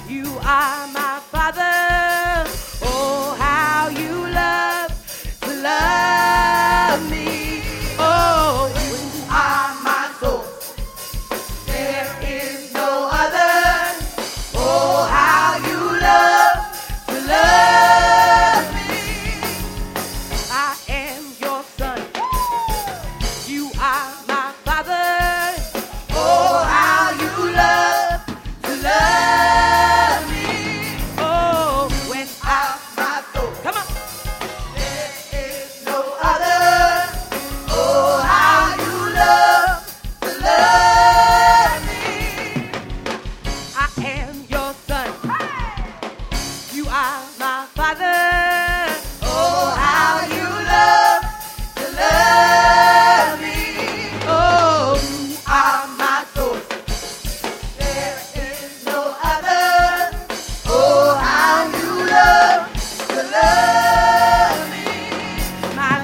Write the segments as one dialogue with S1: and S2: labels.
S1: You are my Father. Oh, how you love to love me. Oh, you are my source. There is no other. Oh, how you love to love me. I am your son. You are my Father. Oh, how you love to love me. Oh, when I my soul. Come on. There is no other. Oh, how you love to love me. I am your son. You are my Father. Oh, how you love to love me. Oh, you are my source. There is no other. Oh, how you love to love me. My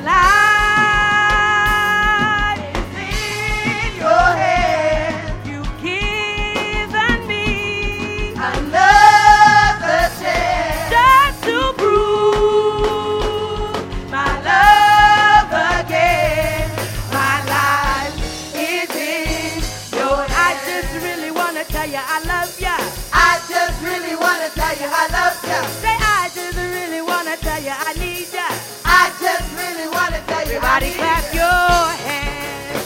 S1: life is in your hands. You've given me another chance just to prove my love again. My life is in your hands. I just really want to tell you I love ya. I just really want to tell you I love ya. Say I just really want to tell you I need ya. I just really want to tell you everybody I need clap ya. Your hands.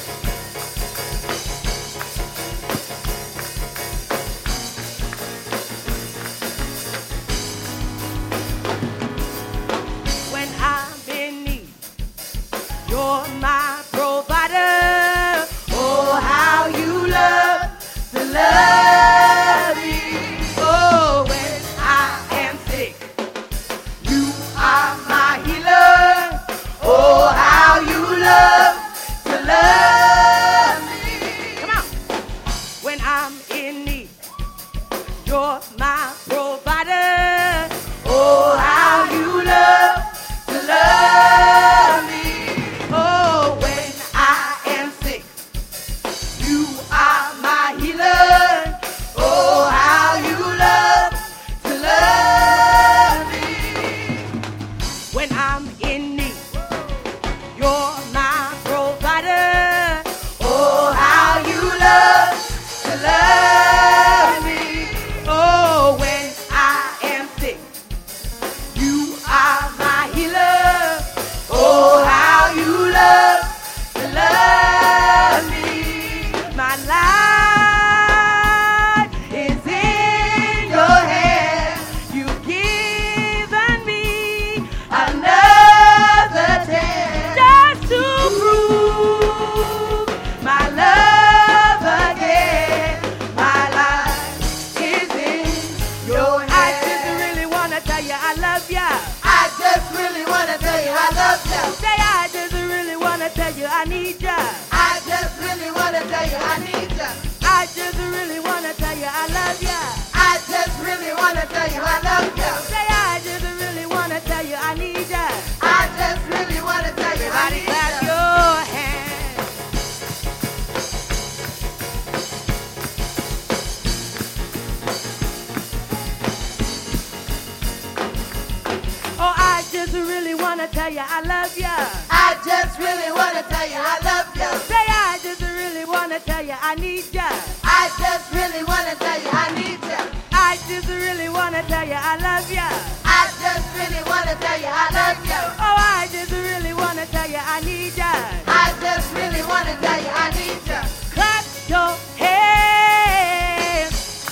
S1: When I'm in need, you're my provider. Oh, how you love to love me. Oh, when I am sick, you are my healer. Oh, how you love to love me. Come on. When I'm in need, you're my provider. Oh, how you love to love me. Oh, when I am sick, you are my healer. Oh, how you love to love me. When I'm in need, you're my provider. Oh, how you love to love me. Oh, when I am sick, you are my healer. Oh, how you love to love me. My life is in your hands. You've given me another chance just to prove my love again. My life is in your hands. I just really want to tell you I love ya. I just really want to tell you I love ya. Say I just really want to tell you I need ya. I just really want to tell you I need ya. I just really want to tell you I love ya. I just really want to tell you I love ya. Say I just really want to tell you I need ya. I just really want to tell you I need ya. Clap your hands. Oh, I just really want to tell you I love ya. I just really want to tell you I love ya. Say I just really want to tell you I need ya. I just really want to tell you I need ya. I just really want to tell you I love ya. I just really want to tell you I love ya. Oh, I just really want to tell you I need ya. I just really want to tell you I need ya. Clap your hands.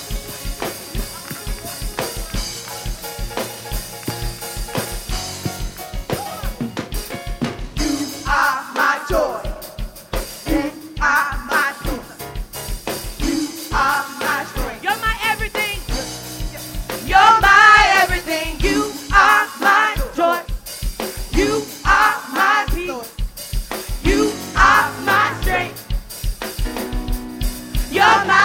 S1: You are my joy. You are my peace. You are my strength. You're my everything. You're my everything. You are my joy. You are my peace. You are my strength. You're my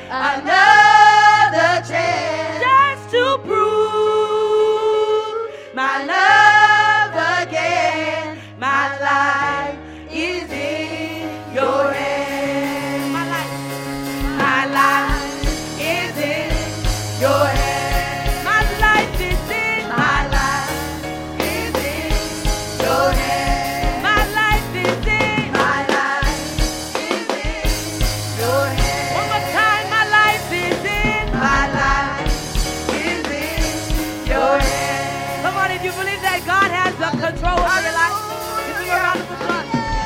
S1: another chance just to prove my love again. My life is in your hands. My life is in your hands. My life is in your hands. My life is in your hands. One more time, my life is in your hands. Come on, if you believe that God has the control over your life, give him a round of applause.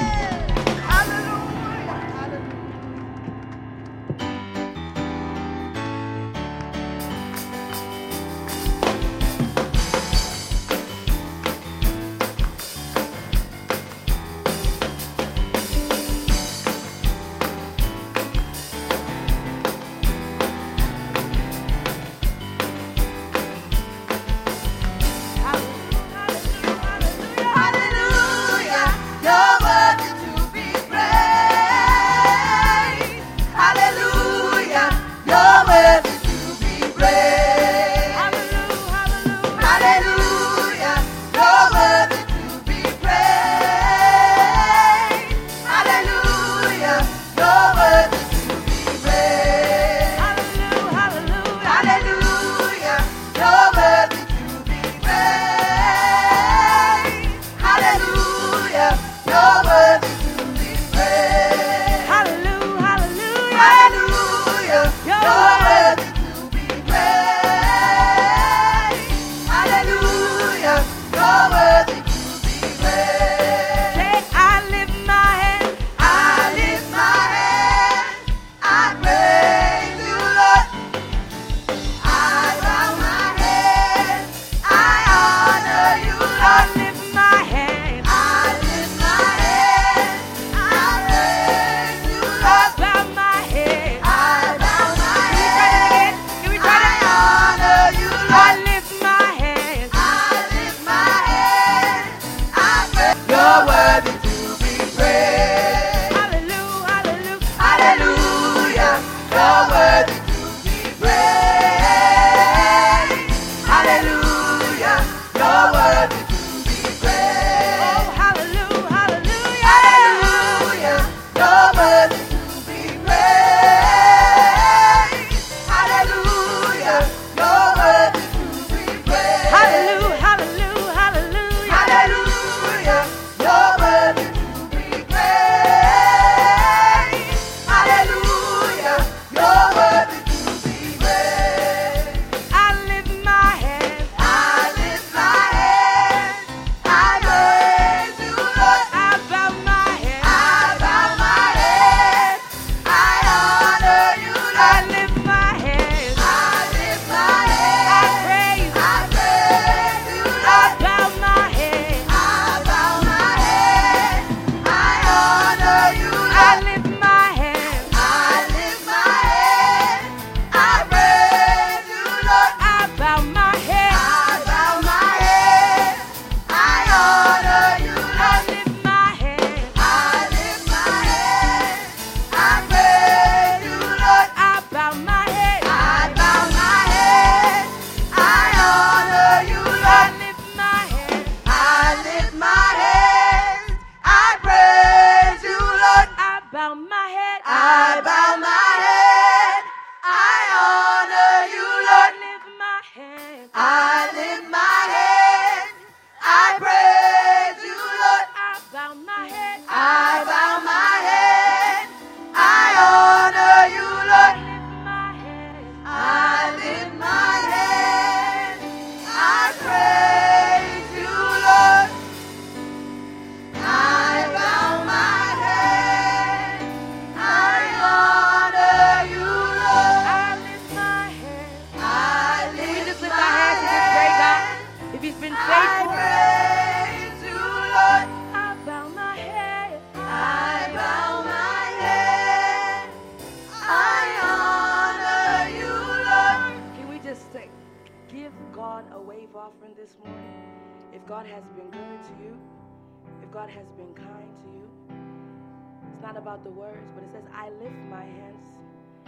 S1: If God has been good to you, if God has been kind to you, it's not about the words, but it says, I lift my hands, I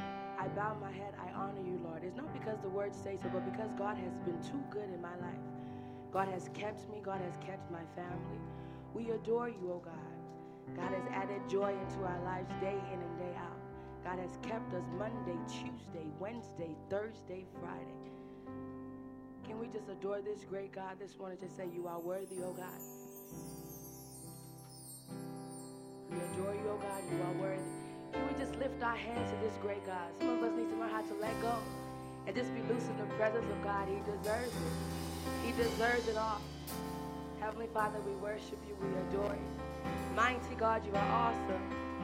S1: I bow my head, I honor you, Lord. It's not because the words say so, but because God has been too good in my life. God has kept me. God has kept my family. We adore you, oh God. God has added joy into our lives day in and day out. God has kept us Monday, Tuesday, Wednesday, Thursday, Friday. Can we just adore this great God this morning? Just say, you are worthy, oh God. We adore you, oh God. You are worthy. Can we just lift our hands to this great God? Some of us need to learn how to let go and just be loose in the presence of God. He deserves it. He deserves it all. Heavenly Father, we worship you. We adore you. Mighty God, you are awesome.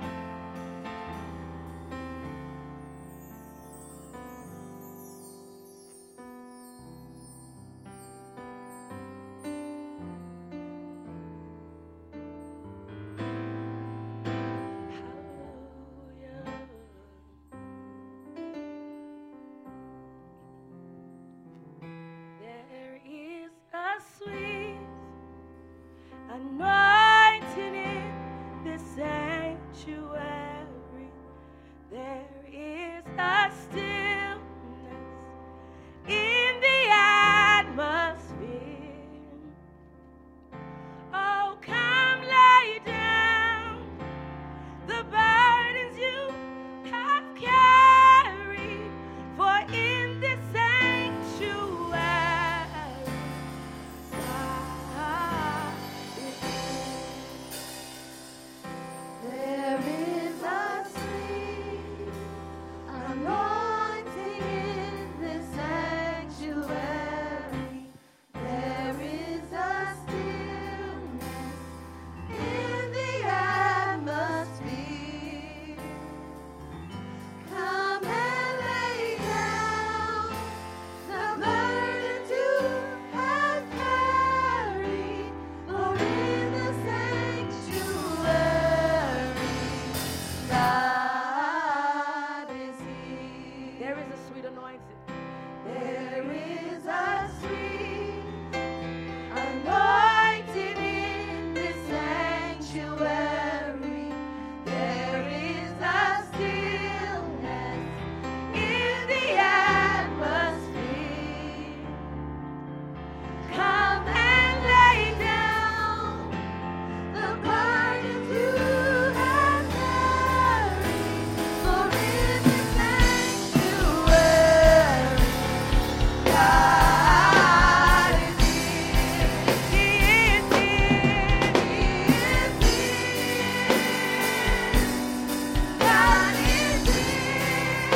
S1: Anointing in this sanctuary, there is a stillness in the atmosphere. Oh, come lay down the burdens you have carried, for in this sanctuary,
S2: there is a sweet anointing in this sanctuary. There is a stillness in the atmosphere. Come and lay down the burdens you have carried, for in the sanctuary, God is here.
S1: there is a sweet anointing.
S2: There is a sweet anointing in this sanctuary. There is a stillness in the atmosphere. Come and lay down the burdens you have carried, for in this sanctuary, God is here. He is here. He is here. God is here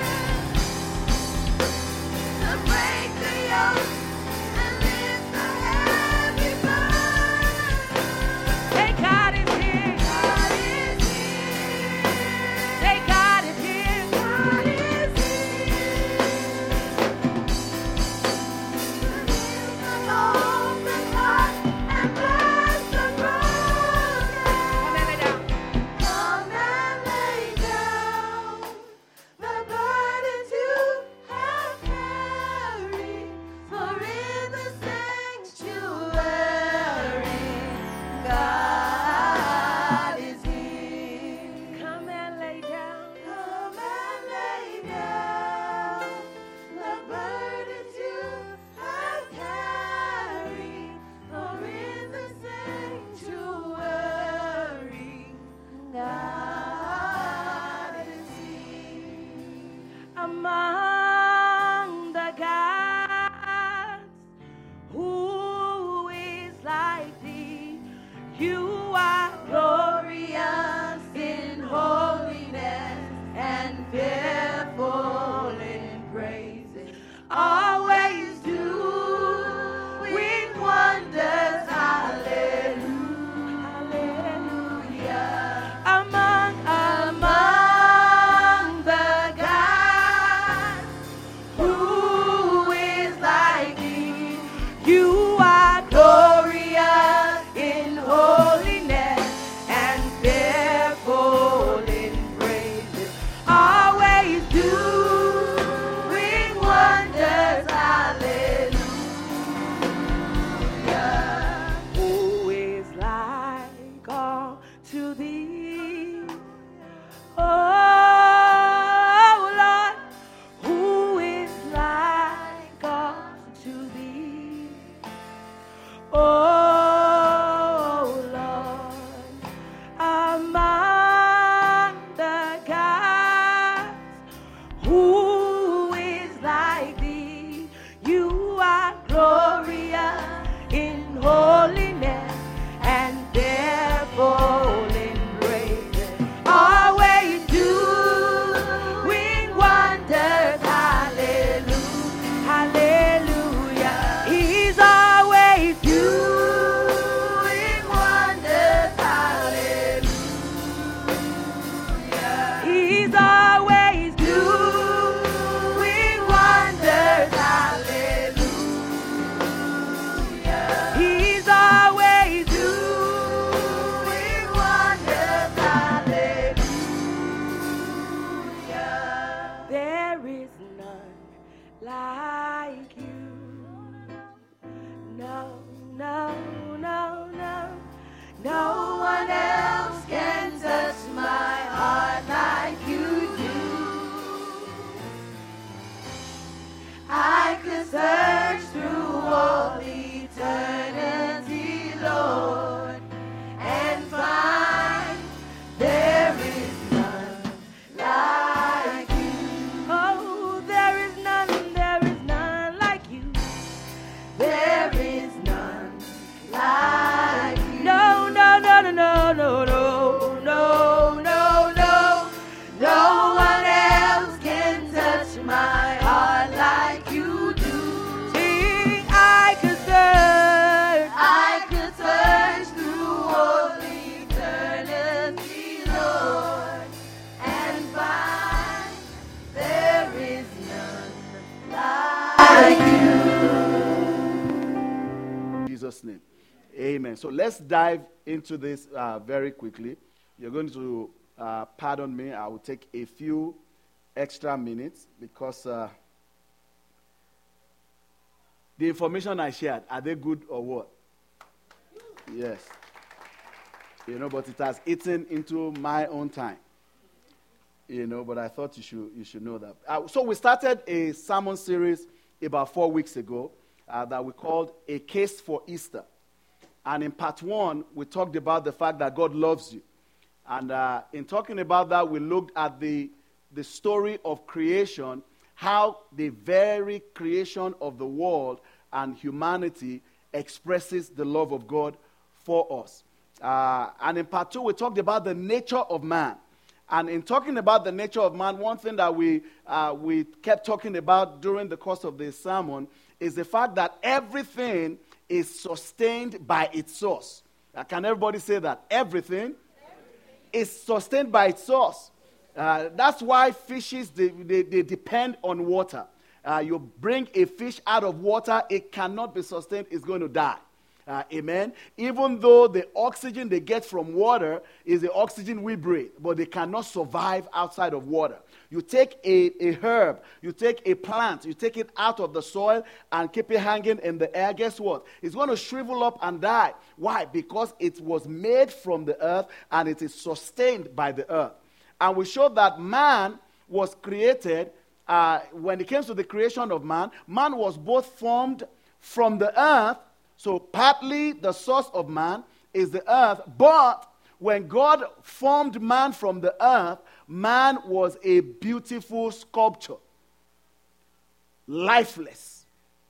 S2: to break the yoke and lift the heavy burden.
S1: Say, God is here.
S2: God is here.
S1: Say, God is here.
S2: God is here. An open heart and bless the broken.
S1: Come and lay down.
S2: Come and lay down the burdens you have carried, for in the sanctuary, God is here.
S1: Come and lay down.
S2: Come and lay down the burdens you have carried, for in the sanctuary, God is here.
S1: Among the gods, who is like thee? You are glorious in holiness and fearful in praises, always doing wonders. Hallelujah, hallelujah. Among the gods, there is none like you. No, no, no, no. No one else can touch my heart like you do. I could search through all eternity, Lord, and find there is none like you. Oh, there is none like you. There is none like you. No, no, no, no, no, no, no, no, no, no. No one else can touch my heart like you do. See, I could search through all eternity, Lord, and find there is none like you.
S3: In Jesus' name. Amen. So let's dive into this very quickly. You're going to pardon me. I will take a few extra minutes because the information I shared, are they good or what? Yes. But it has eaten into my own time. But I thought you should know that. So we started a sermon series about 4 weeks ago that we called A Case for Easter. And in part 1, we talked about the fact that God loves you. And in talking about that, we looked at the story of creation, how the very creation of the world and humanity expresses the love of God for us. And in part 2, we talked about the nature of man. And in talking about the nature of man, one thing that we kept talking about during the course of this sermon is the fact that everything is sustained by its source. Can everybody say that? Everything is sustained by its source. That's why fishes, they depend on water. You bring a fish out of water, it cannot be sustained, it's going to die. Amen. Even though the oxygen they get from water is the oxygen we breathe, but they cannot survive outside of water. You take a herb, you take a plant, you take it out of the soil and keep it hanging in the air. Guess what? It's going to shrivel up and die. Why? Because it was made from the earth and it is sustained by the earth. And we showed that man was created, when it comes to the creation of man, man was both formed from the earth. So partly the source of man is the earth, but when God formed man from the earth, man was a beautiful sculpture, lifeless,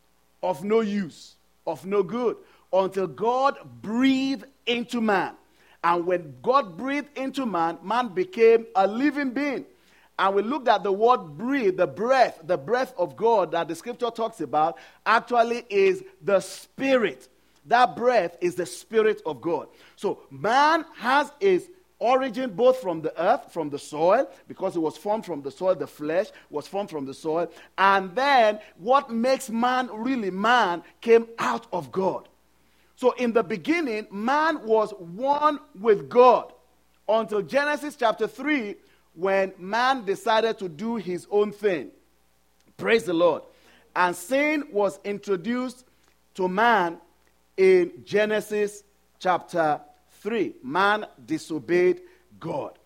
S3: of no use, of no good, until God breathed into man. And when God breathed into man, man became a living being. And we looked at the word breathe, the breath of God that the scripture talks about, actually is the spirit. That breath is the spirit of God. So man has his origin both from the earth, from the soil, because it was formed from the soil, the flesh was formed from the soil. And then what makes man really man came out of God. So in the beginning, man was one with God until Genesis chapter 3, when man decided to do his own thing. Praise the Lord. And sin was introduced to man in Genesis chapter 3. Man disobeyed God.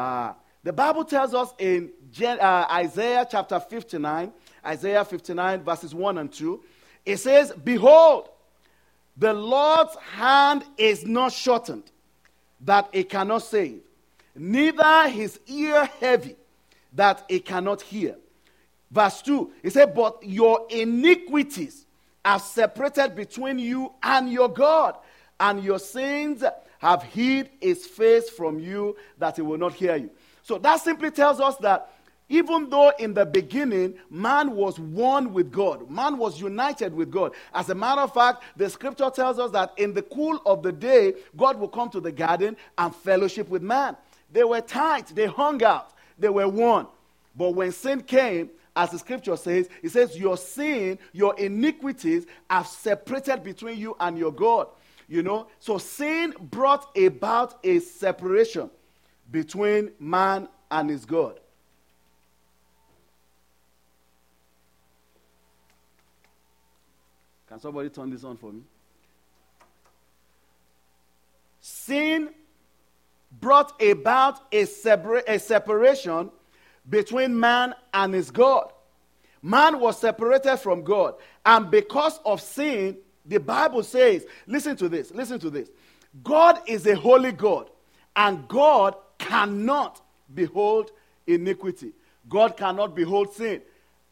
S3: The Bible tells us in Isaiah chapter 59, Isaiah 59 verses 1 and 2, it says, "Behold, the Lord's hand is not shortened, that it cannot save, neither his ear heavy, that it cannot hear." Verse 2, it said, "But your iniquities have separated between you and your God, and your sins have hid his face from you, that he will not hear you." So that simply tells us that even though in the beginning man was one with God, man was united with God. As a matter of fact, the scripture tells us that in the cool of the day, God will come to the garden and fellowship with man. They were tight, they hung out, they were one. But when sin came, as the scripture says, it says, your sin, your iniquities have separated between you and your God. You know, so sin brought about a separation between man and his God. Can somebody turn this on for me? Sin brought about a separation between man and his God. Man was separated from God. And because of sin, the Bible says, listen to this. God is a holy God, and God cannot behold iniquity. God cannot behold sin.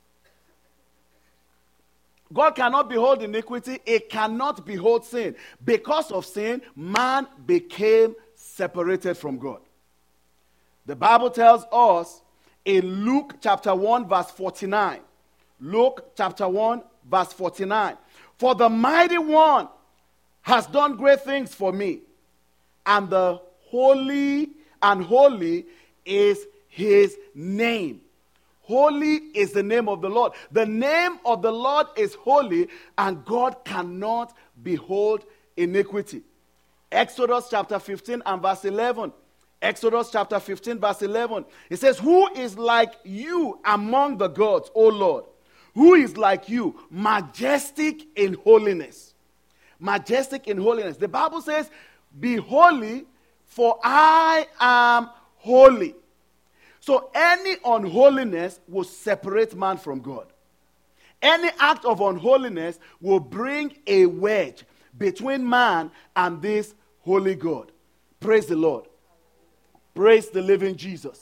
S3: God cannot behold iniquity. It cannot behold sin. Because of sin, man became separated from God. The Bible tells us in Luke chapter 1 verse 49. Luke chapter 1 verse 49. For the mighty one has done great things for me, and the holy is his name. Holy is the name of the Lord. The name of the Lord is holy, and God cannot behold iniquity. Exodus chapter 15 and verse 11. Exodus chapter 15 verse 11. It says, who is like you among the gods, O Lord? Who is like you, majestic in holiness? Majestic in holiness. The Bible says, be holy, for I am holy. So any unholiness will separate man from God. Any act of unholiness will bring a wedge between man and this holy God. Praise the Lord. Praise the living Jesus.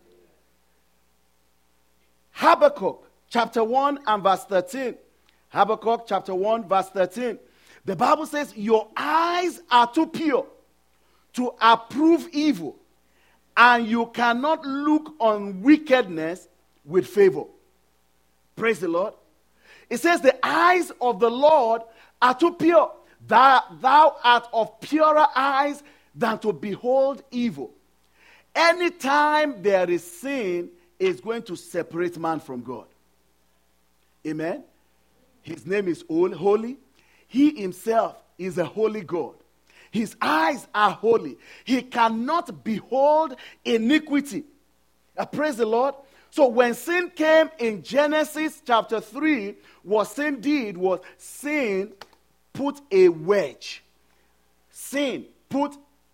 S3: Habakkuk chapter 1 and verse 13. Habakkuk chapter 1 verse 13. The Bible says, your eyes are too pure to approve evil, and you cannot look on wickedness with favor. Praise the Lord. It says the eyes of the Lord are too pure. Thou art of purer eyes than to behold evil. Anytime there is sin, it's going to separate man from God. Amen. His name is holy. He himself is a holy God. His eyes are holy. He cannot behold iniquity. Praise the Lord. So when sin came in Genesis chapter 3, what sin did was sin put a wedge. Sin put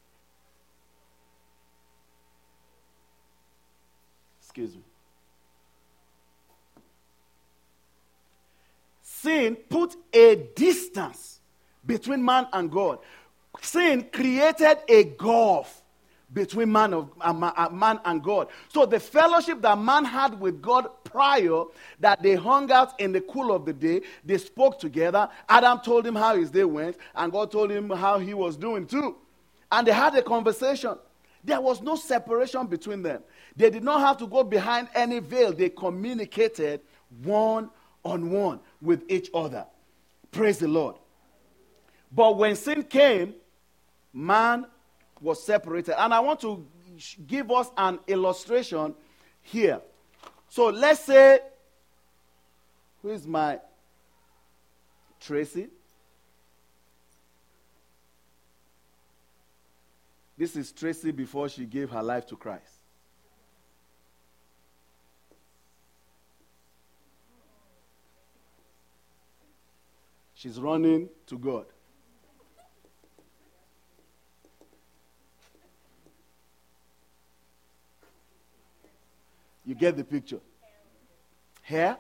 S3: a distance between man and God. Sin created a gulf between man and God. So the fellowship that man had with God prior, that they hung out in the cool of the day, they spoke together. Adam told him how his day went, and God told him how he was doing too. And they had a conversation. There was no separation between them. They did not have to go behind any veil. They communicated one-on-one with each other. Praise the Lord. But when sin came, man was separated. And I want to give us an illustration here. So let's say, who is my Tracy? This is Tracy before she gave her life to Christ. She's running to God. You get the picture. Hair.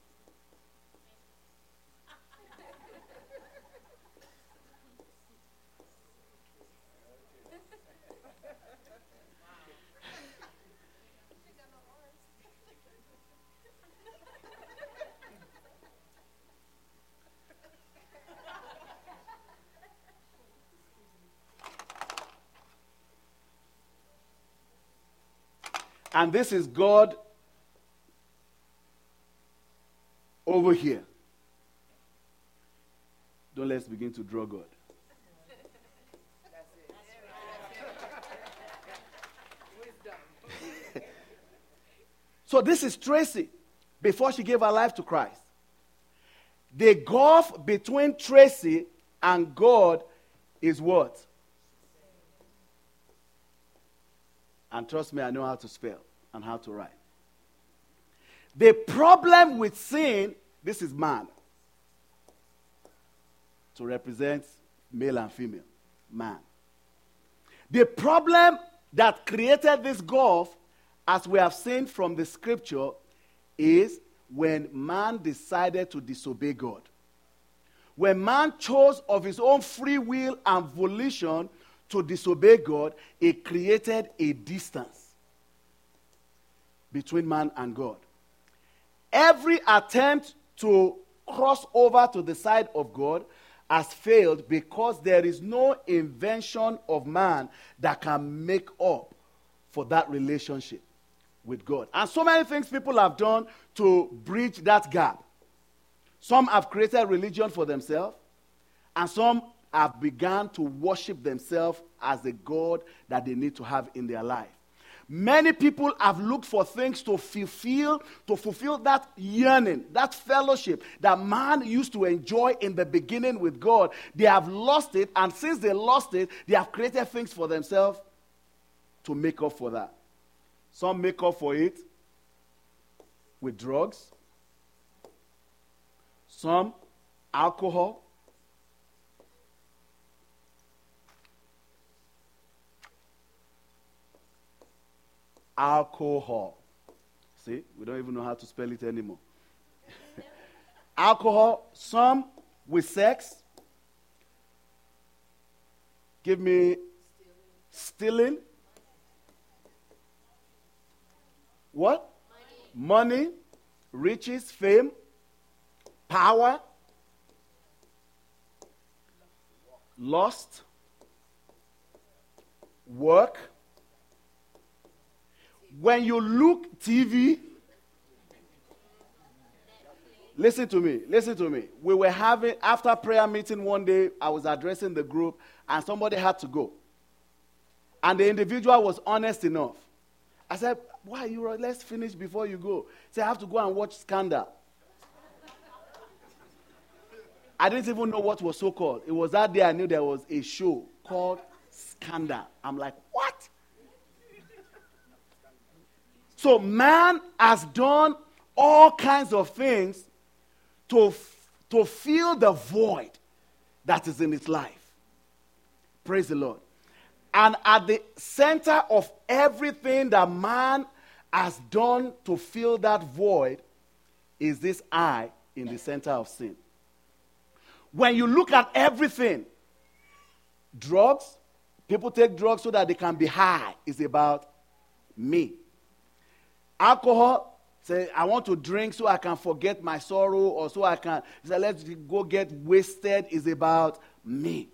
S3: And this is God over here. Don't let's begin to draw God. So this is Tracy before she gave her life to Christ. The gulf between Tracy and God is what? And trust me, I know how to spell and how to write. The problem with sin, this is man. to represent male and female, man. The problem that created this gulf, as we have seen from the scripture, is when man decided to disobey God. When man chose of his own free will and volition to disobey God, it created a distance between man and God. Every attempt to cross over to the side of God has failed because there is no invention of man that can make up for that relationship with God. And so many things people have done to bridge that gap. Some have created religion for themselves, and some have begun to worship themselves as a God that they need to have in their life. Many people have looked for things to fulfill that yearning, that fellowship that man used to enjoy in the beginning with God. They have lost it, and since they lost it, they have created things for themselves to make up for that. Some make up for it with drugs. Some, alcohol. Alcohol. See, we don't even know how to spell it anymore. Alcohol. Some with sex. Give me stealing. What? Money, riches, fame, power, lust, work. When you look TV, listen to me. We were having, after prayer meeting one day, I was addressing the group, and somebody had to go. And the individual was honest enough. I said, why you let's finish before you go. He said, I have to go and watch Scandal. I didn't even know what was so called. It was that day I knew there was a show called Scandal. I'm like, what? So man has done all kinds of things to fill the void that is in his life. Praise the Lord. And at the center of everything that man has done to fill that void is this I in the center of sin. When you look at everything, drugs, people take drugs so that they can be high. It's about me. Alcohol, say, I want to drink so I can forget my sorrow, or so I can, say, let's go get wasted. It's about me.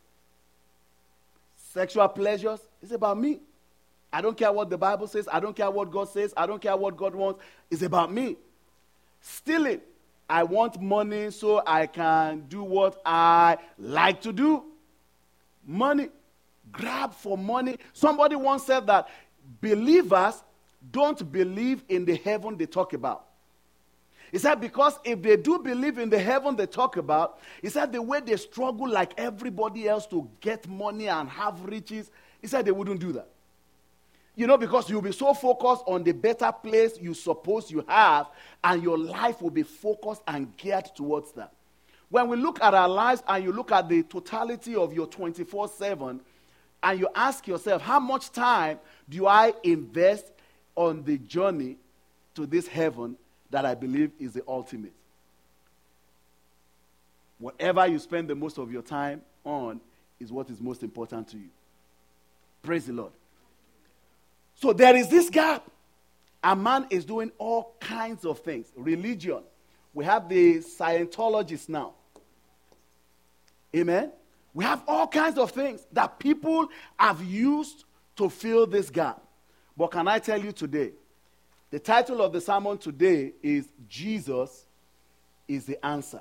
S3: Sexual pleasures, it's about me. I don't care what the Bible says. I don't care what God says. I don't care what God wants. It's about me. Stealing, I want money so I can do what I like to do. Money, grab for money. Somebody once said that believers don't believe in the heaven they talk about. He said because if they do believe in the heaven they talk about, he said the way they struggle like everybody else to get money and have riches, he said they wouldn't do that. You know, because you'll be so focused on the better place you suppose you have, and your life will be focused and geared towards that. When we look at our lives and you look at the totality of your 24/7, and you ask yourself, how much time do I invest on the journey to this heaven that I believe is the ultimate? Whatever you spend the most of your time on is what is most important to you. Praise the Lord. So there is this gap. A man is doing all kinds of things. Religion. We have the Scientologists now. Amen? We have all kinds of things that people have used to fill this gap. But can I tell you today, the title of the sermon today is Jesus is the answer.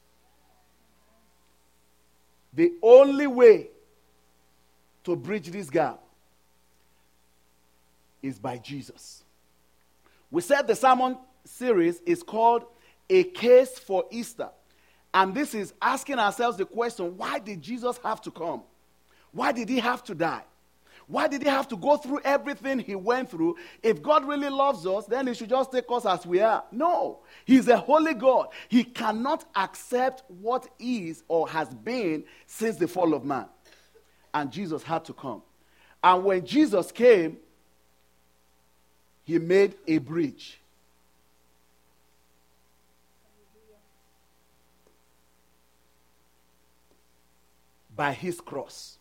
S3: The only way to bridge this gap is by Jesus. We said the sermon series is called A Case for Easter. And this is asking ourselves the question, why did Jesus have to come? Why did he have to die? Why did he have to go through everything he went through? If God really loves us, then he should just take us as we are. No. He's a holy God. He cannot accept what is or has been since the fall of man. And Jesus had to come. And when Jesus came, he made a bridge. By his cross.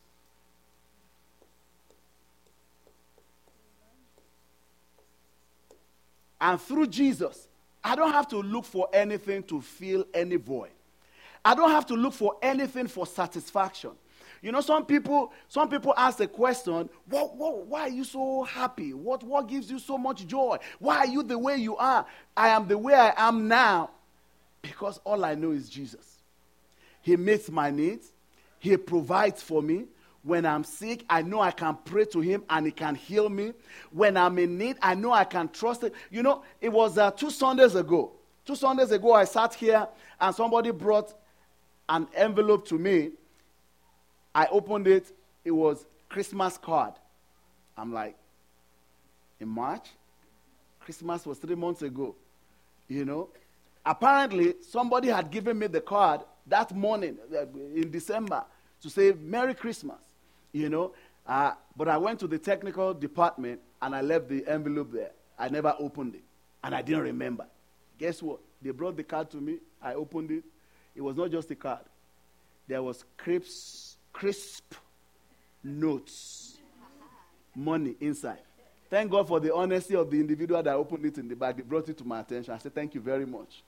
S3: And through Jesus, I don't have to look for anything to fill any void. I don't have to look for anything for satisfaction. You know, some people ask the question, why are you so happy? What gives you so much joy? Why are you the way you are? I am the way I am now because all I know is Jesus. He meets my needs. He provides for me. When I'm sick, I know I can pray to him and he can heal me. When I'm in need, I know I can trust him. You know, it was 2 Sundays ago. 2 Sundays ago, I sat here and somebody brought an envelope to me. I opened it. It was Christmas card. I'm like, in March? Christmas was 3 months ago. You know? Apparently, somebody had given me the card that morning in December to say, Merry Christmas. You know? But I went to the technical department and I left the envelope there. I never opened it. And I didn't remember. Guess what? They brought the card to me. I opened it. It was not just a card. There was crisp notes, money inside. Thank God for the honesty of the individual that opened it in the bag. They brought it to my attention. I said, thank you very much.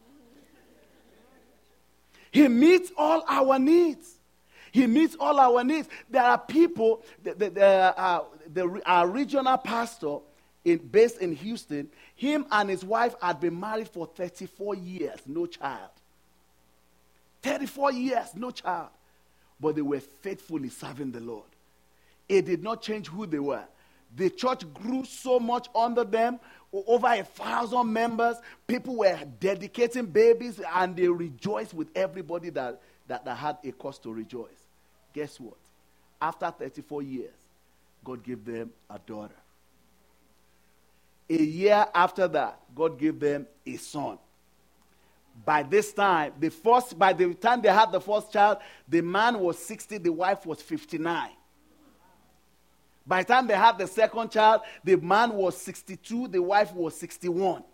S3: He meets all our needs. He meets all our needs. There are people, our regional pastor based in Houston, him and his wife had been married for 34 years, no child. 34 years, no child. But they were faithfully serving the Lord. It did not change who they were. The church grew so much under them, over 1,000 members. People were dedicating babies, and they rejoiced with everybody that had a cause to rejoice. Guess what? After 34 years, God gave them a daughter. A year after that, God gave them a son. By this time, by the time they had the first child, the man was 60, the wife was 59. By the time they had the second child, the man was 62, the wife was 61.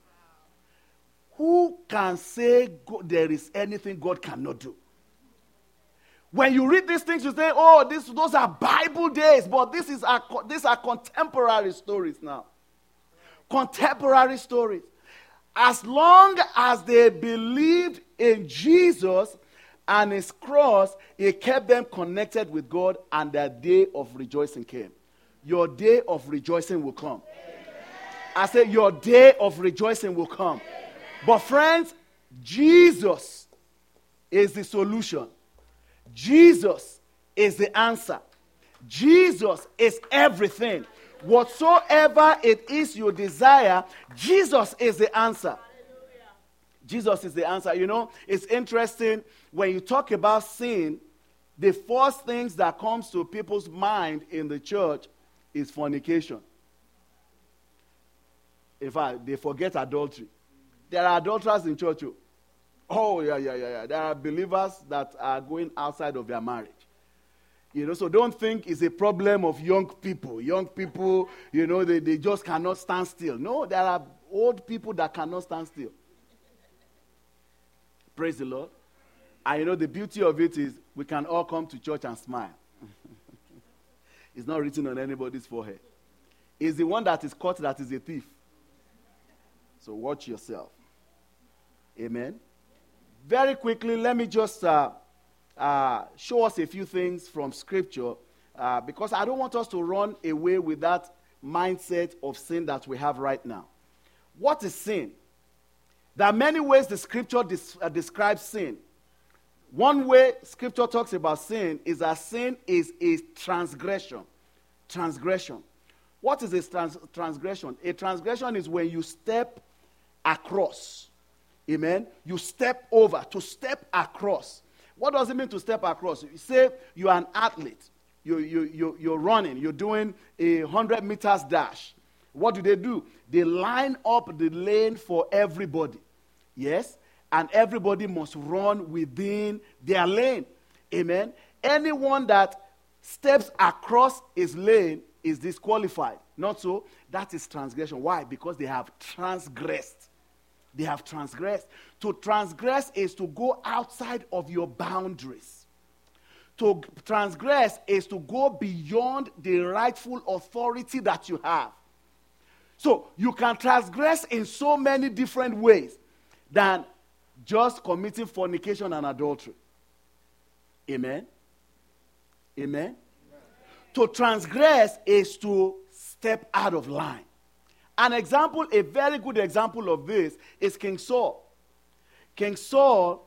S3: Who can say there is anything God cannot do? When you read these things, you say, oh, those are Bible days, but these are contemporary stories now. Contemporary stories. As long as they believed in Jesus and his cross, it kept them connected with God, and their day of rejoicing came. Your day of rejoicing will come. Amen. I said, your day of rejoicing will come. Amen. But friends, Jesus is the solution. Jesus is the answer. Jesus is everything. Whatsoever it is you desire, Jesus is the answer. Hallelujah. Jesus is the answer. You know, it's interesting when you talk about sin, the first things that comes to people's mind in the church is fornication. In fact, they forget adultery. There are adulterers in church. Oh, yeah. There are believers that are going outside of their marriage. You know, so don't think it's a problem of young people. Young people, you know, they just cannot stand still. No, there are old people that cannot stand still. Praise the Lord. And you know, the beauty of it is we can all come to church and smile. It's not written on anybody's forehead. It's the one that is caught that is a thief. So watch yourself. Amen. Very quickly, let me just show us a few things from Scripture, because I don't want us to run away with that mindset of sin that we have right now. What is sin? There are many ways the Scripture describes sin. One way Scripture talks about sin is that sin is a transgression. Transgression. What is a transgression? A transgression is when you step across. Amen? You step over. To step across. What does it mean to step across? You say you are an athlete You're running. You're doing a 100 meters dash. What do? They line up the lane for everybody. Yes? And everybody must run within their lane. Amen? Anyone that steps across his lane is disqualified. Not so. That is transgression. Why? Because they have transgressed. They have transgressed. To transgress is to go outside of your boundaries. To transgress is to go beyond the rightful authority that you have. So you can transgress in so many different ways than just committing fornication and adultery. Amen? Amen? To transgress is to step out of line. An example, a very good example of this is King Saul. King Saul,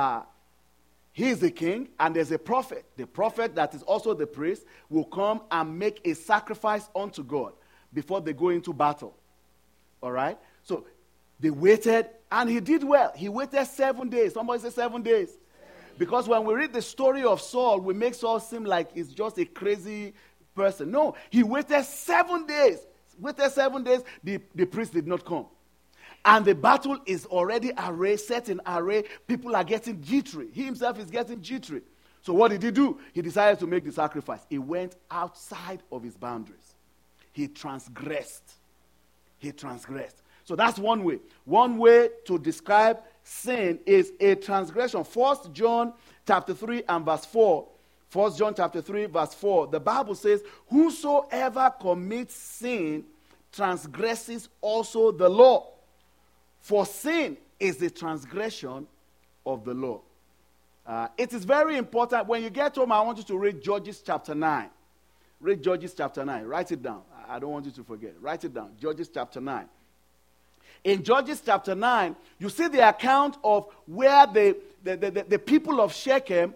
S3: he is the king, and there's a prophet. The prophet that is also the priest will come and make a sacrifice unto God before they go into battle. All right? So they waited, and he did well. He waited 7 days. Somebody say 7 days. Because when we read the story of Saul, we make Saul seem like he's just a crazy person. No, he waited 7 days. Waited 7 days, the priest did not come. And the battle is already arrayed, set in array. People are getting jittery. He himself is getting jittery. So what did he do? He decided to make the sacrifice. He went outside of his boundaries. He transgressed. He transgressed. So that's one way. One way to describe sin is a transgression. 1 John chapter 3 and verse 4. 1 John chapter 3 verse 4. The Bible says, whosoever commits sin transgresses also the law. For sin is the transgression of the law. It is very important. When you get home, I want you to read Judges chapter 9. Read Judges chapter 9. Write it down. I don't want you to forget. Write it down. Judges chapter 9. In Judges chapter 9, you see the account of where the people of Shechem,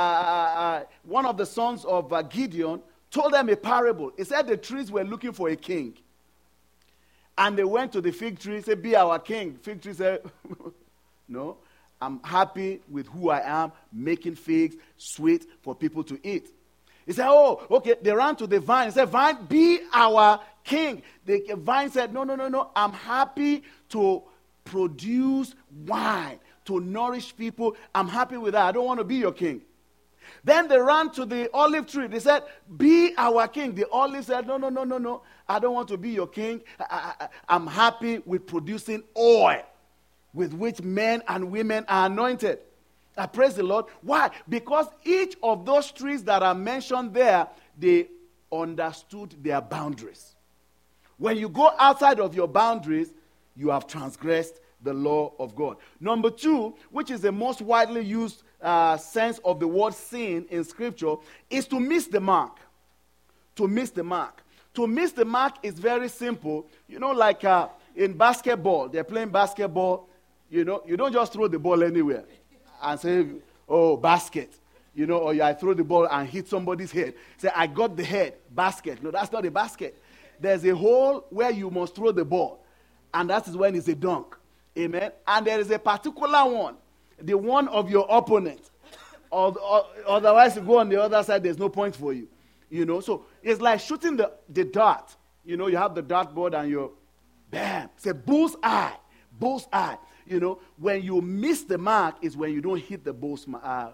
S3: one of the sons of Gideon, told them a parable. He said the trees were looking for a king. And they went to the fig tree, said, be our king. Fig tree said, no, I'm happy with who I am, making figs sweet for people to eat. He said, oh, okay. They ran to the vine. He said, vine, be our king. The vine said, no. I'm happy to produce wine, to nourish people. I'm happy with that. I don't want to be your king. Then they ran to the olive tree. They said, be our king. The olive said, no. I don't want to be your king. I'm happy with producing oil with which men and women are anointed. I praise the Lord. Why? Because each of those trees that are mentioned there, they understood their boundaries. When you go outside of your boundaries, you have transgressed the law of God. Number two, which is the most widely used sense of the word sin in Scripture, is to miss the mark. To miss the mark. To miss the mark is very simple. You know, like in basketball, they're playing basketball. You know, you don't just throw the ball anywhere and say, oh, basket. You know, or I throw the ball and hit somebody's head. Say, I got the head, basket. No, that's not a basket. There's a hole where you must throw the ball. And that is when it's a dunk. Amen. And there is a particular one, the one of your opponent. Otherwise, you go on the other side, there's no point for you. You know, so it's like shooting the dart. You know, you have the dartboard and you're, bam, it's a bullseye. Bullseye. You know, when you miss the mark is when you don't hit the bullseye.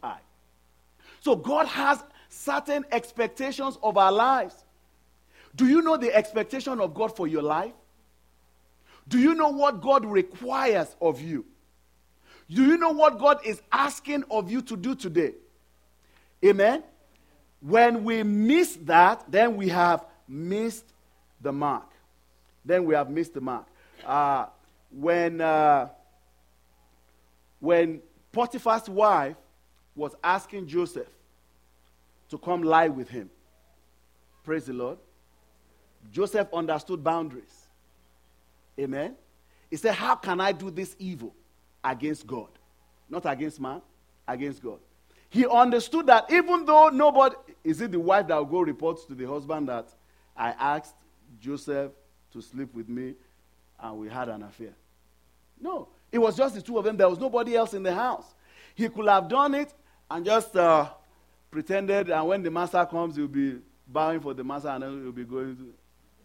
S3: So God has certain expectations of our lives. Do you know the expectation of God for your life? Do you know what God requires of you? Do you know what God is asking of you to do today? Amen? When we miss that, then we have missed the mark. Then we have missed the mark. When Potiphar's wife was asking Joseph to come lie with him, praise the Lord, Joseph understood boundaries. Amen? He said, how can I do this evil against God? Not against man, against God. He understood that even though nobody, is it the wife that will go report to the husband that I asked Joseph to sleep with me and we had an affair? No, it was just the two of them. There was nobody else in the house. He could have done it and just pretended, and when the master comes, he'll be bowing for the master, and then he'll be going to.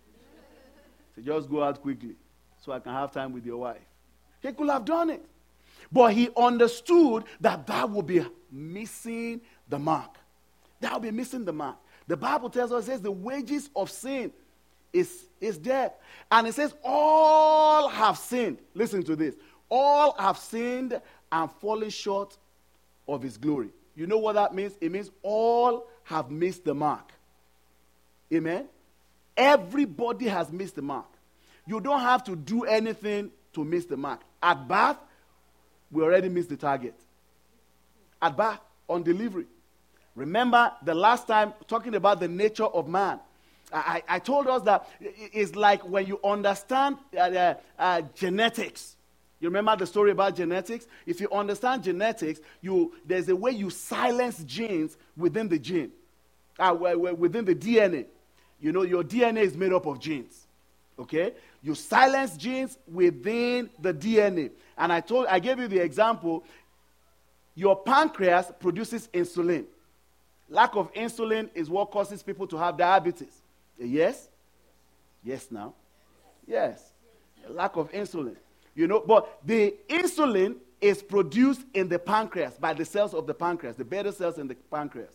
S3: So just go out quickly so I can have time with your wife. He could have done it. But he understood that would be missing the mark. That would be missing the mark. The Bible tells us, it says the wages of sin is death. And it says all have sinned. Listen to this. All have sinned and fallen short of his glory. You know what that means? It means all have missed the mark. Amen? Everybody has missed the mark. You don't have to do anything to miss the mark. At birth, we already missed the target. At birth, on delivery. Remember the last time talking about the nature of man. I told us that it's like when you understand genetics. You remember the story about genetics? If you understand genetics, there's a way you silence genes within the gene, within the DNA. You know, your DNA is made up of genes. Okay? You silence genes within the DNA. And I gave you the example. Your pancreas produces insulin. Lack of insulin is what causes people to have diabetes. Yes? Yes now? Yes. Lack of insulin. You know, but the insulin is produced in the pancreas by the cells of the pancreas, the beta cells in the pancreas.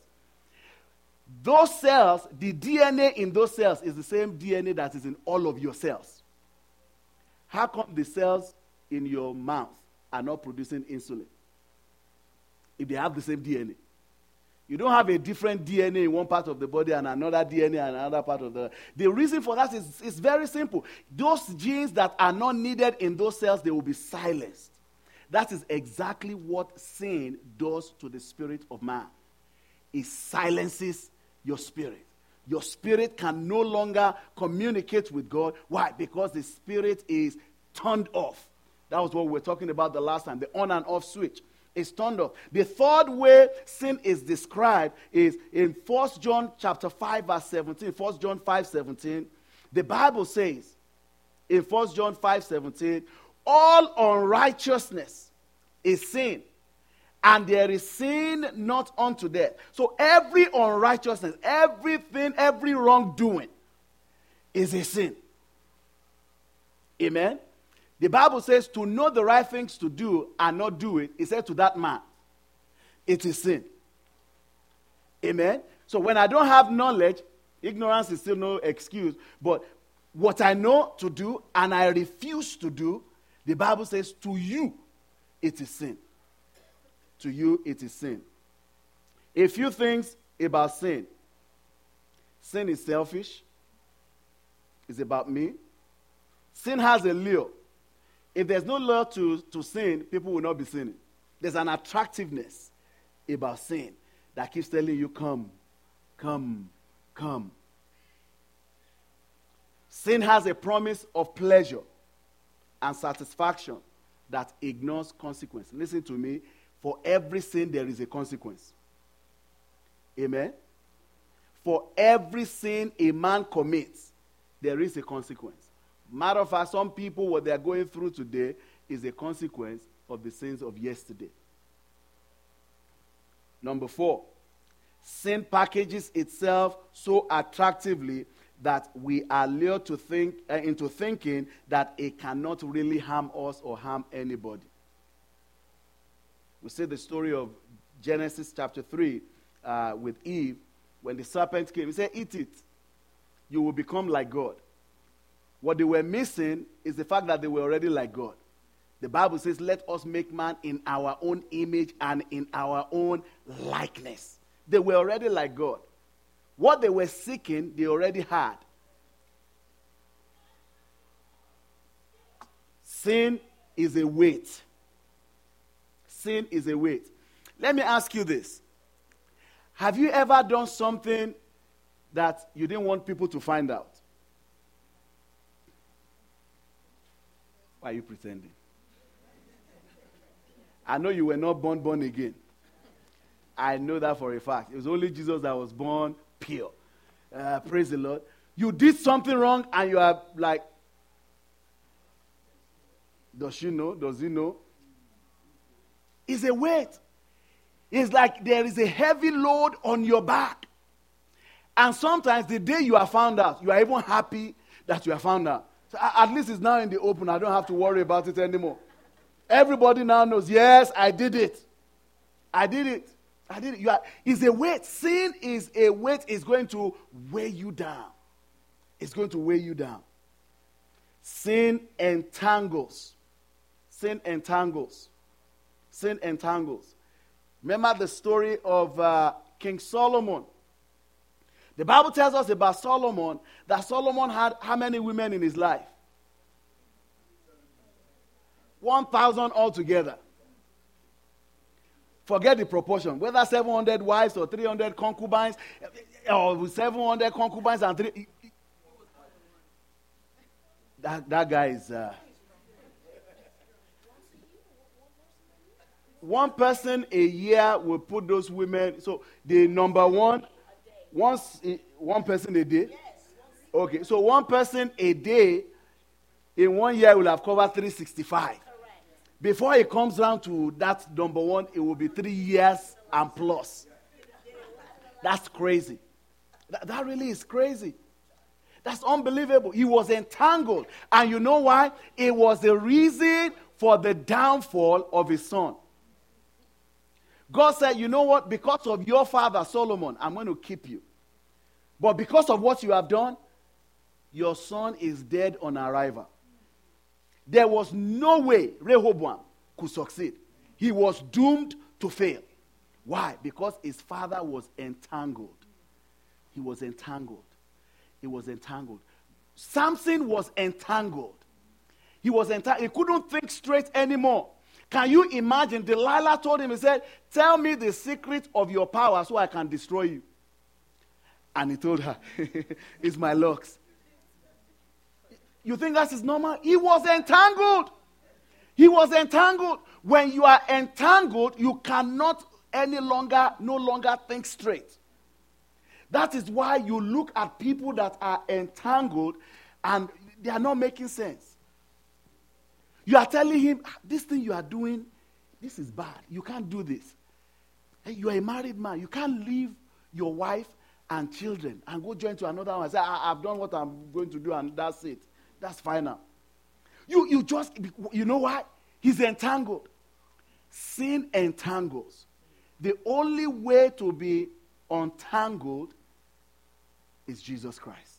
S3: Those cells, the DNA in those cells is the same DNA that is in all of your cells. How come the cells in your mouth are not producing insulin if they have the same DNA? You don't have a different DNA in one part of the body and another DNA in another part of the reason for that is very simple. Those genes that are not needed in those cells, they will be silenced. That is exactly what sin does to the spirit of man. It silences your spirit. Your spirit can no longer communicate with God. Why? Because the spirit is turned off. That was what we were talking about the last time, the on and off switch. Is turned off. The third way sin is described is in 1 John chapter 5 verse 17. 1 John 5:17. The Bible says in 1 John 5:17, all unrighteousness is sin, and there is sin not unto death. So every unrighteousness, everything, every wrongdoing is a sin. Amen? The Bible says to know the right things to do and not do it, it said to that man, it is sin. Amen? So when I don't have knowledge, ignorance is still no excuse. But what I know to do and I refuse to do, the Bible says to you, it is sin. To you, it is sin. A few things about sin. Sin is selfish. It's about me. Sin has a lure. If there's no lure to sin, people will not be sinning. There's an attractiveness about sin that keeps telling you, come, come, come. Sin has a promise of pleasure and satisfaction that ignores consequence. Listen to me. For every sin, there is a consequence. Amen? For every sin a man commits, there is a consequence. Matter of fact, some people, what they are going through today is a consequence of the sins of yesterday. Number 4, sin packages itself so attractively that we are lured to into thinking that it cannot really harm us or harm anybody. We see the story of Genesis chapter 3 with Eve. When the serpent came, he said, eat it. You will become like God. What they were missing is the fact that they were already like God. The Bible says, let us make man in our own image and in our own likeness. They were already like God. What they were seeking, they already had. Sin is a weight. Sin is a weight. Let me ask you this. Have you ever done something that you didn't want people to find out? Why are you pretending? I know you were not born again. I know that for a fact. It was only Jesus that was born pure. Praise the Lord. You did something wrong and you are like, does she know? Does he know? It's a weight. It's like there is a heavy load on your back. And sometimes the day you are found out, you are even happy that you are found out. So at least it's now in the open. I don't have to worry about it anymore. Everybody now knows, yes, I did it. I did it. I did it. It's a weight. Sin is a weight. It's going to weigh you down. It's going to weigh you down. Sin entangles. Sin entangles. Sin entangles. Remember the story of King Solomon. The Bible tells us about Solomon, that Solomon had how many women in his life? 1,000 altogether. Forget the proportion. Whether 700 wives or 300 concubines, or 700 concubines and 3... That guy is... one person a year will put those women... So, the number one... one person a day? Okay, so one person a day in 1 year will have covered 365. Before it comes down to that number one, it will be 3 years and plus. That's crazy. That really is crazy. That's unbelievable. He was entangled. And you know why? It was the reason for the downfall of his son. God said, you know what? Because of your father, Solomon, I'm going to keep you. But because of what you have done, your son is dead on arrival. There was no way Rehoboam could succeed. He was doomed to fail. Why? Because his father was entangled. He was entangled. He was entangled. Samson was entangled. He was entangled. He couldn't think straight anymore. Can you imagine? Delilah told him, he said, tell me the secret of your power so I can destroy you. And he told her, it's my locks. You think that is normal? He was entangled. He was entangled. When you are entangled, you cannot no longer think straight. That is why you look at people that are entangled and they are not making sense. You are telling him, this thing you are doing, this is bad. You can't do this. You are a married man. You can't leave your wife and children and go join to another one and say, I've done what I'm going to do and that's it. That's final. You know why? He's entangled. Sin entangles. The only way to be untangled is Jesus Christ.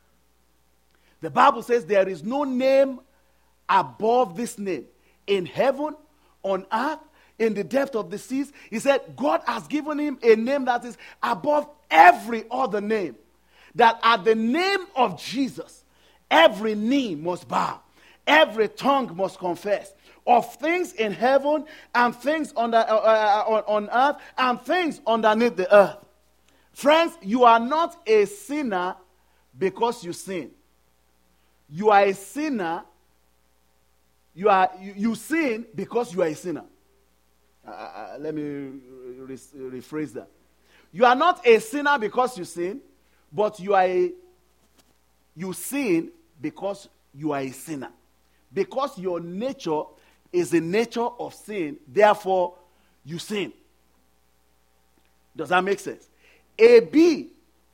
S3: The Bible says there is no name above this name. In heaven, on earth, in the depth of the seas. He said God has given him a name that is above every other name. That at the name of Jesus, every knee must bow. Every tongue must confess of things in heaven and things on earth and things underneath the earth. Friends, you are not a sinner because you sin. You are a sinner. You sin because you are a sinner. Let me rephrase that. You are not a sinner because you sin, but you sin because you are a sinner. Because your nature is a nature of sin, therefore you sin. Does that make sense? A bee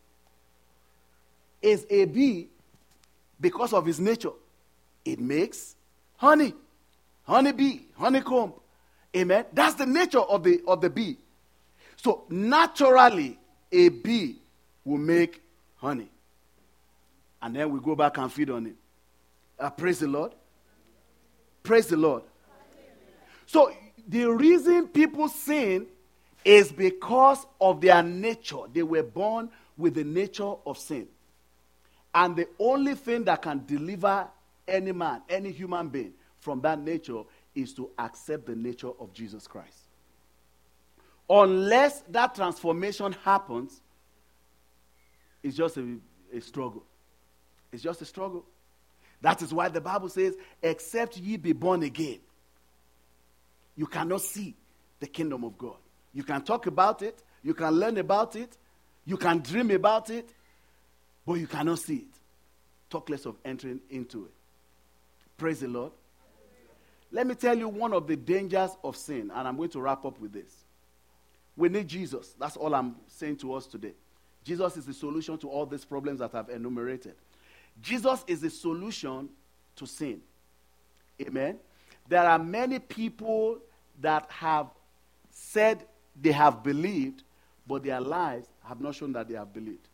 S3: is a bee because of his nature. It makes honey, honeybee, honeycomb. Amen. That's the nature of the bee. So naturally, a bee will make honey. And then we go back and feed on it. Praise the Lord. Praise the Lord. So the reason people sin is because of their nature. They were born with the nature of sin. And the only thing that can deliver any man, any human being from that nature is to accept the nature of Jesus Christ. Unless that transformation happens, it's just a struggle. It's just a struggle. That is why the Bible says, except ye be born again, you cannot see the kingdom of God. You can talk about it, you can learn about it, you can dream about it, but you cannot see it. Talk less of entering into it. Praise the Lord. Let me tell you one of the dangers of sin, and I'm going to wrap up with this. We need Jesus. That's all I'm saying to us today. Jesus is the solution to all these problems that I've enumerated. Jesus is the solution to sin. Amen. There are many people that have said they have believed, but their lives have not shown that they have believed.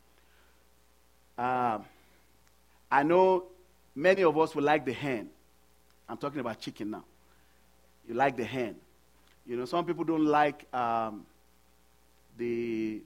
S3: I know many of us will like the hen. I'm talking about chicken now. You like the hen. You know, some people don't like the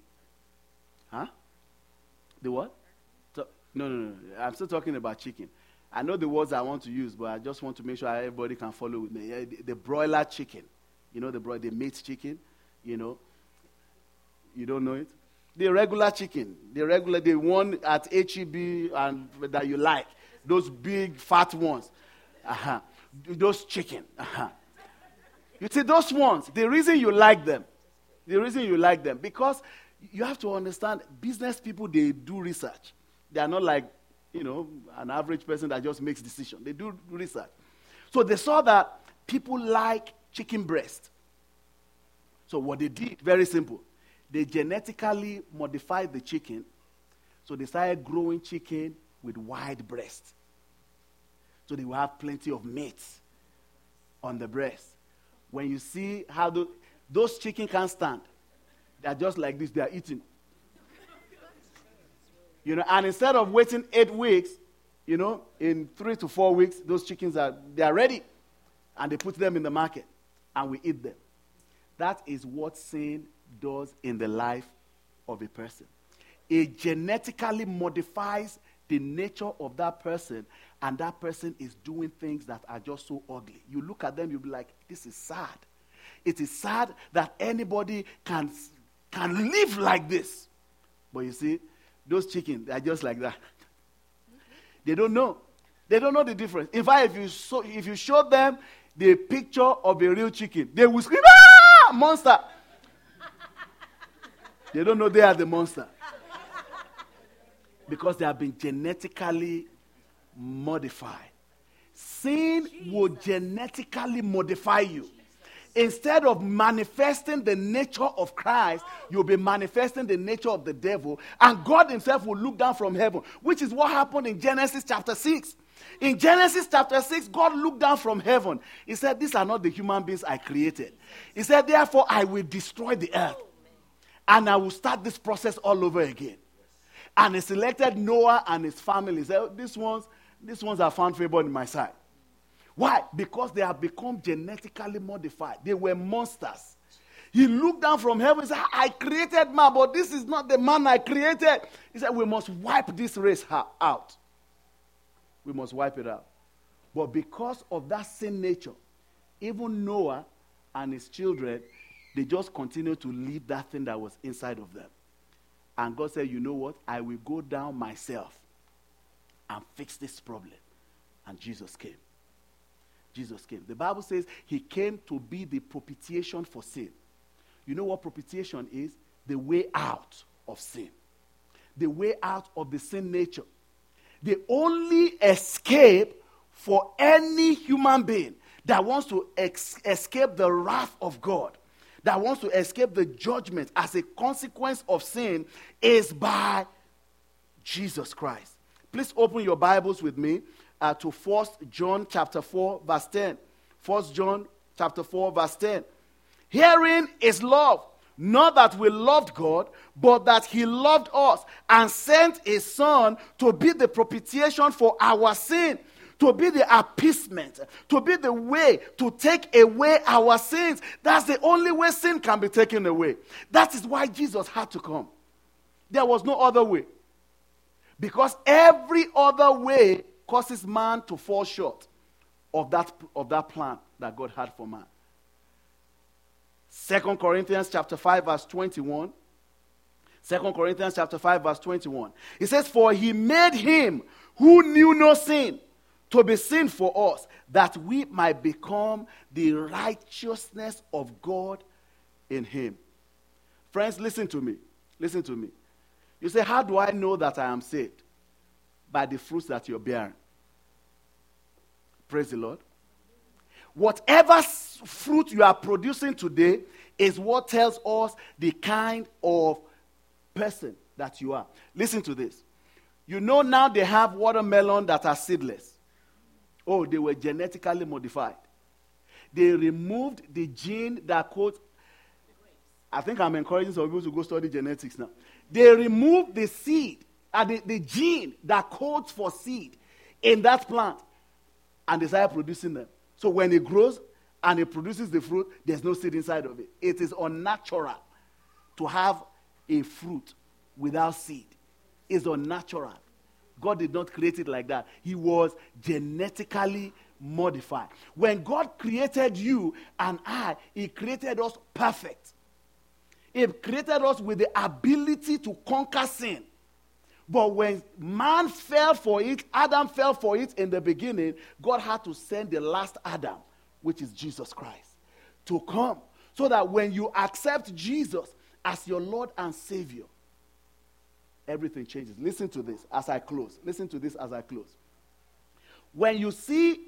S3: what? No. I'm still talking about chicken. I know the words I want to use, but I just want to make sure everybody can follow with me. The broiler chicken. You know, the meat chicken. You know. You don't know it? The regular chicken. The one at H-E-B and that you like. Those big, fat ones. Those chicken. You see, those ones, the reason you like them, because you have to understand, business people, they do research. They are not like, an average person that just makes decisions. They do research. So they saw that people like chicken breast. So what they did, very simple. They genetically modified the chicken. So they started growing chicken with wide breast. So they will have plenty of meat on the breast. When you see how those chicken can't stand, they are just like this, they are eating. And instead of waiting 8 weeks, in 3 to 4 weeks, those chickens they are ready. And they put them in the market, and we eat them. That is what sin does in the life of a person. It genetically modifies the nature of that person, and that person is doing things that are just so ugly. You look at them, you'll be like, this is sad. It is sad that anybody can live like this. But you see, those chickens, they are just like that. They don't know. They don't know the difference. In fact, if you show them the picture of a real chicken, they will scream, "Ah, monster!" They don't know they are the monster. Because they have been genetically modified. Sin will genetically modify you. Instead of manifesting the nature of Christ, you'll be manifesting the nature of the devil, and God himself will look down from heaven, which is what happened in Genesis chapter 6. In Genesis chapter 6, God looked down from heaven. He said, these are not the human beings I created. He said, therefore, I will destroy the earth, and I will start this process all over again. And he selected Noah and his family. He said, these ones are found favor in my sight. Why? Because they have become genetically modified. They were monsters. He looked down from heaven and said, I created man, but this is not the man I created. He said, we must wipe this race out. We must wipe it out. But because of that sin nature, even Noah and his children, they just continued to live that thing that was inside of them. And God said, you know what? I will go down myself and fix this problem. And Jesus came. Jesus came. The Bible says he came to be the propitiation for sin. You know what propitiation is? The way out of sin. The way out of the sin nature. The only escape for any human being that wants to escape the wrath of God, that wants to escape the judgment as a consequence of sin, is by Jesus Christ. Please open your Bibles with me to 1 John chapter 4, verse 10. 1 John chapter 4, verse 10. Herein is love, not that we loved God, but that he loved us and sent his son to be the propitiation for our sin, to be the appeasement, to be the way to take away our sins. That's the only way sin can be taken away. That is why Jesus had to come. There was no other way. Because every other way causes man to fall short of that plan that God had for man. 2 Corinthians chapter 5 verse 21. 2 Corinthians chapter 5 verse 21. It says, for he made him who knew no sin to be sin for us, that we might become the righteousness of God in him. Friends, listen to me. Listen to me. You say, how do I know that I am saved? By the fruits that you're bearing. Praise the Lord. Whatever fruit you are producing today is what tells us the kind of person that you are. Listen to this. You know now they have watermelon that are seedless. Oh, they were genetically modified. They removed the gene that codes. I think I'm encouraging some people to go study genetics now. They removed the seed, the gene that codes for seed in that plant, and they started producing them. So when it grows and it produces the fruit, there's no seed inside of it. It is unnatural to have a fruit without seed. It's unnatural. God did not create it like that. He was genetically modified. When God created you and I, He created us perfect. He created us with the ability to conquer sin. But when man fell for it, Adam fell for it in the beginning, God had to send the last Adam, which is Jesus Christ, to come. So that when you accept Jesus as your Lord and Savior, everything changes. Listen to this as I close. Listen to this as I close. When you see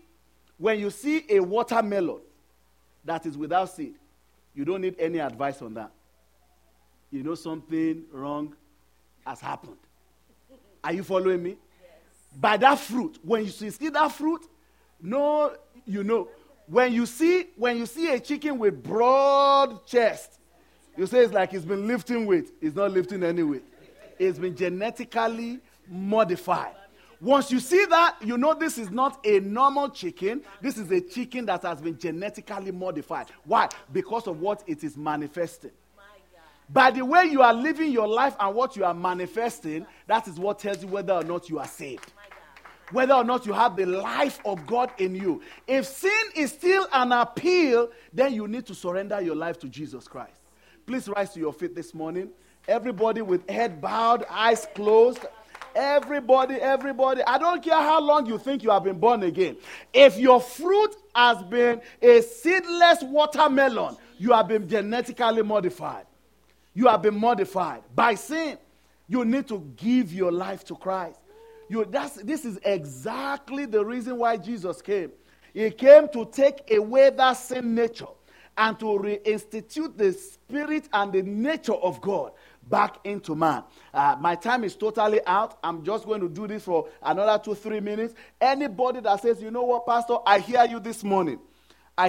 S3: a watermelon that is without seed, you don't need any advice on that. You know something wrong has happened. Are you following me? Yes. By that fruit, when you see that fruit, no, you know. When you see a chicken with broad chest, you say it's like it's been lifting weight. It's not lifting any weight. It's been genetically modified. Once you see that, you know this is not a normal chicken. This is a chicken that has been genetically modified. Why? Because of what it is manifesting. By the way you are living your life and what you are manifesting, that is what tells you whether or not you are saved. Whether or not you have the life of God in you. If sin is still an appeal, then you need to surrender your life to Jesus Christ. Please rise to your feet this morning. Everybody with head bowed, eyes closed. Everybody. I don't care how long you think you have been born again. If your fruit has been a seedless watermelon, you have been genetically modified. You have been modified by sin. You need to give your life to Christ. This is exactly the reason why Jesus came. He came to take away that sin nature and to reinstitute the spirit and the nature of God back into man. My time is totally out. I'm just going to do this for another 2-3 minutes. Anybody that says, you know what, Pastor, I hear you this morning. I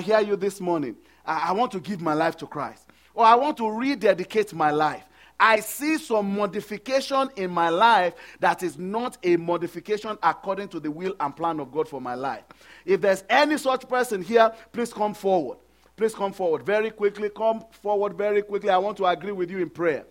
S3: want to give my life to Christ. Or I want to rededicate my life. I see some modification in my life that is not a modification according to the will and plan of God for my life. If there's any such person here, please come forward. Please come forward very quickly. Come forward very quickly. I want to agree with you in prayer.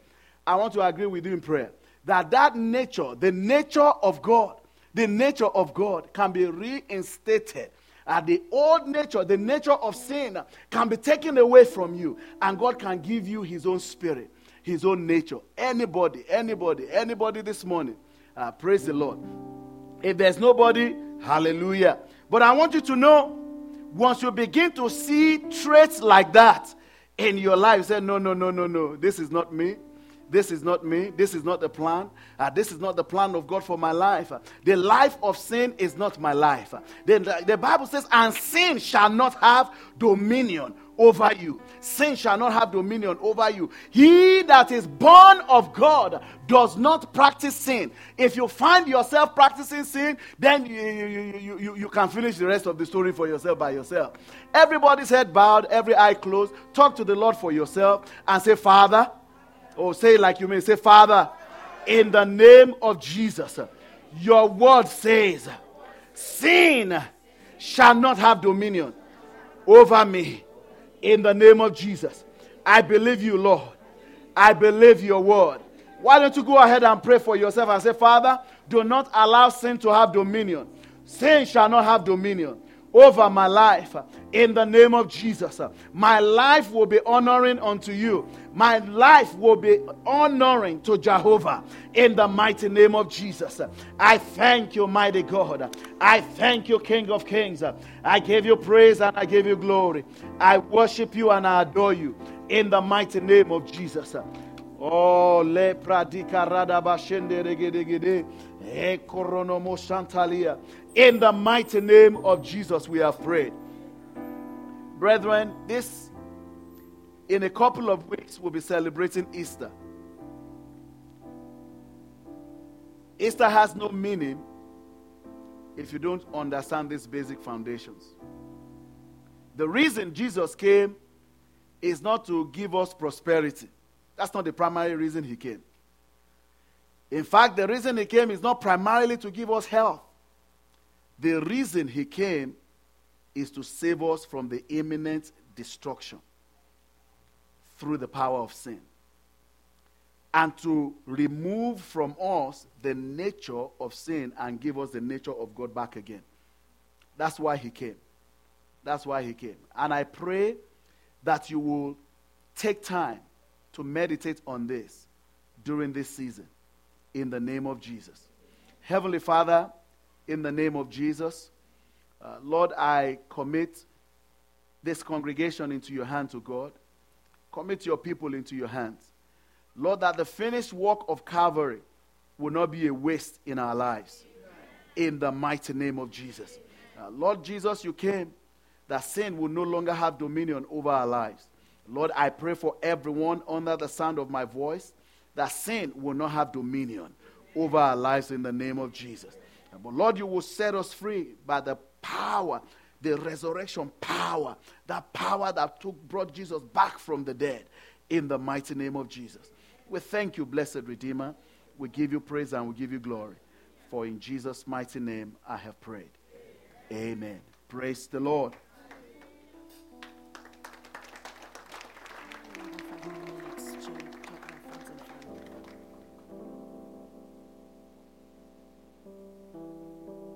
S3: That nature, the nature of God can be reinstated. The old nature, the nature of sin can be taken away from you. And God can give you His own spirit, His own nature. Anybody this morning. Praise the Lord. If there's nobody, hallelujah. But I want you to know, once you begin to see traits like that in your life, you say, no, this is not me. This is not me. This is not the plan. This is not the plan of God for my life. The life of sin is not my life. The Bible says, and sin shall not have dominion over you. Sin shall not have dominion over you. He that is born of God does not practice sin. If you find yourself practicing sin, then you can finish the rest of the story for yourself by yourself. Everybody's head bowed, every eye closed. Talk to the Lord for yourself and say, Father, or say like you may say, Father, in the name of Jesus, your word says, sin shall not have dominion over me. In the name of Jesus, I believe you, Lord. I believe your word. Why don't you go ahead and pray for yourself and say, Father, do not allow sin to have dominion. Sin shall not have dominion over my life. In the name of Jesus, my life will be honoring unto you. My life will be honoring to Jehovah. In the mighty name of Jesus, I thank you, mighty God. I thank you, King of Kings. I give you praise and I give you glory. I worship you and I adore you. In the mighty name of Jesus. Oh, le pradika radabashende regedegede. In the mighty name of Jesus, we have prayed. Brethren, this In a couple of weeks, we'll be celebrating Easter. Easter has no meaning if you don't understand these basic foundations. The reason Jesus came is not to give us prosperity. That's not the primary reason he came. In fact, the reason he came is not primarily to give us health. The reason he came is to save us from the imminent destruction through the power of sin, and to remove from us the nature of sin and give us the nature of God back again. That's why he came. That's why he came. And I pray that you will take time to meditate on this during this season, in the name of Jesus. Heavenly Father, in the name of Jesus, Lord, I commit this congregation into your hands, O God. Commit your people into your hands. Lord, that the finished work of Calvary will not be a waste in our lives. In the mighty name of Jesus. Lord Jesus, you came that sin will no longer have dominion over our lives. Lord, I pray for everyone under the sound of my voice that sin will not have dominion over our lives in the name of Jesus. But Lord, you will set us free by the power, the resurrection power, that power that brought Jesus back from the dead, in the mighty name of Jesus. We thank you, blessed Redeemer. We give you praise and we give you glory. For in Jesus' mighty name I have prayed. Amen. Praise the Lord.